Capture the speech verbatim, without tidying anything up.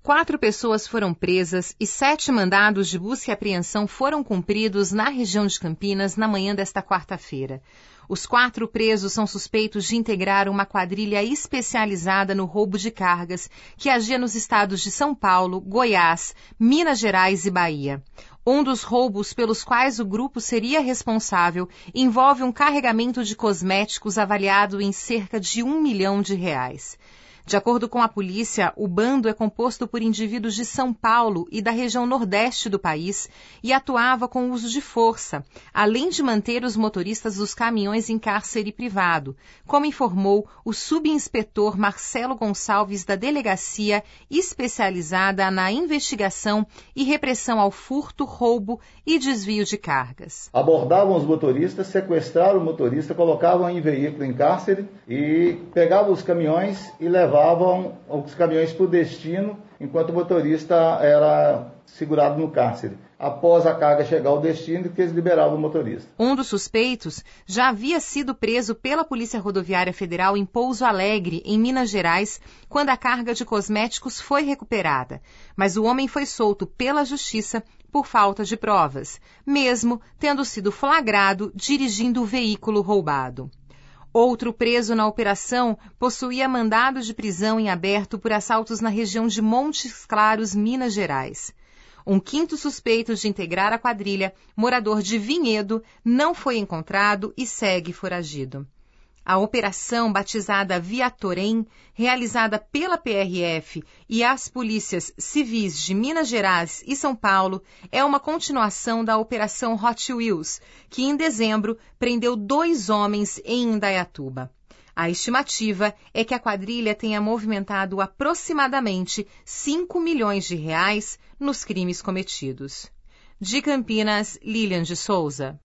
Quatro pessoas foram presas e sete mandados de busca e apreensão foram cumpridos na região de Campinas na manhã desta quarta-feira. Os quatro presos são suspeitos de integrar uma quadrilha especializada no roubo de cargas que agia nos estados de São Paulo, Goiás, Minas Gerais e Bahia. Um dos roubos pelos quais o grupo seria responsável envolve um carregamento de cosméticos avaliado em cerca de um milhão de reais. De acordo com a polícia, o bando é composto por indivíduos de São Paulo e da região nordeste do país e atuava com uso de força, além de manter os motoristas dos caminhões em cárcere privado, como informou o subinspetor Marcelo Gonçalves da Delegacia Especializada na Investigação e Repressão ao Furto, Roubo e Desvio de Cargas. Abordavam os motoristas, sequestravam o motorista, colocavam em veículo em cárcere e pegavam os caminhões e levavam levavam os caminhões para o destino, enquanto o motorista era segurado no cárcere. Após a carga chegar ao destino, que eles liberavam o motorista. Um dos suspeitos já havia sido preso pela Polícia Rodoviária Federal em Pouso Alegre, em Minas Gerais, quando a carga de cosméticos foi recuperada. Mas o homem foi solto pela Justiça por falta de provas, mesmo tendo sido flagrado dirigindo o veículo roubado. Outro preso na operação possuía mandado de prisão em aberto por assaltos na região de Montes Claros, Minas Gerais. Um quinto suspeito de integrar a quadrilha, morador de Vinhedo, não foi encontrado e segue foragido. A operação, batizada Viatorém, realizada pela P R F e as polícias civis de Minas Gerais e São Paulo, é uma continuação da Operação Hot Wheels, que em dezembro prendeu dois homens em Indaiatuba. A estimativa é que a quadrilha tenha movimentado aproximadamente cinco milhões de reais nos crimes cometidos. De Campinas, Lilian de Souza.